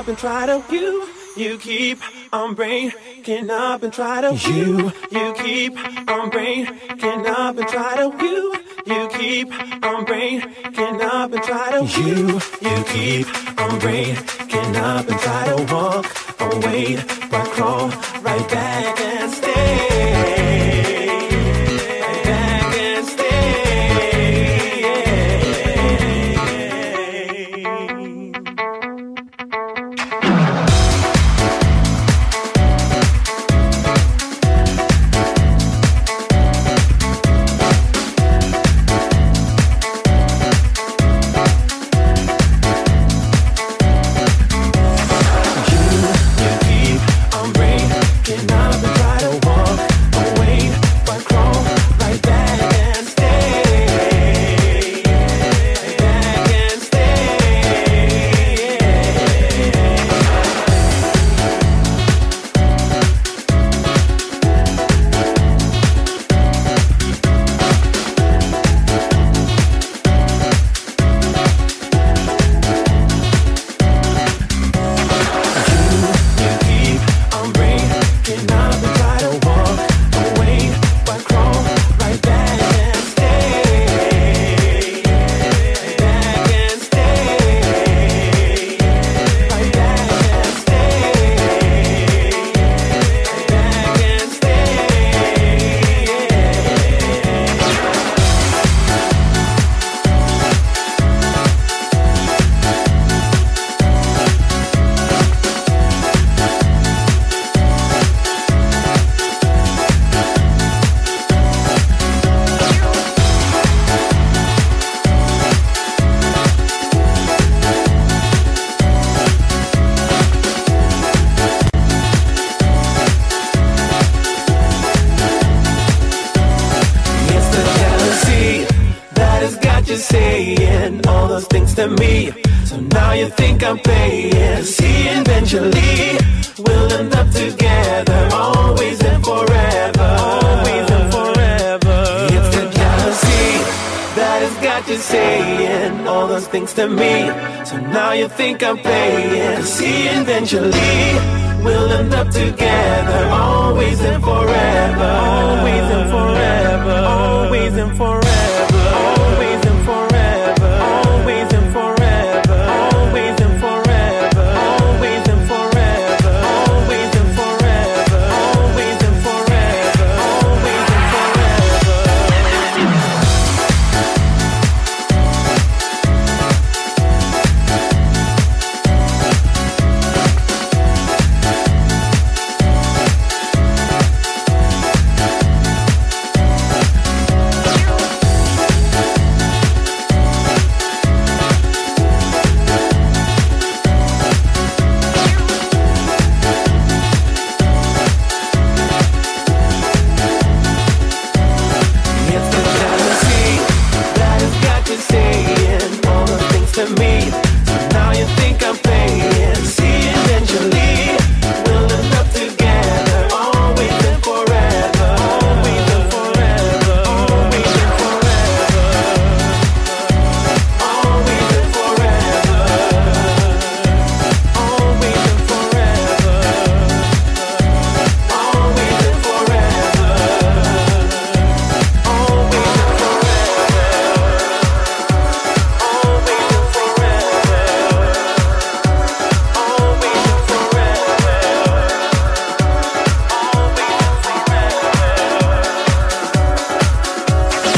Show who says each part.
Speaker 1: up and try to you keep on breaking up and try to you keep on breaking up and try to you keep on breaking up and try to you keep on breaking up and try to walk away, but crawl right back and stay. Saying all those things to me, so now you think I'm playing. See, eventually we'll end up together, always and forever, always and forever. It's the jealousy that has got you saying all those things to me, so now you think I'm playing. See, eventually we'll end up together, always and forever, always and forever, always and forever.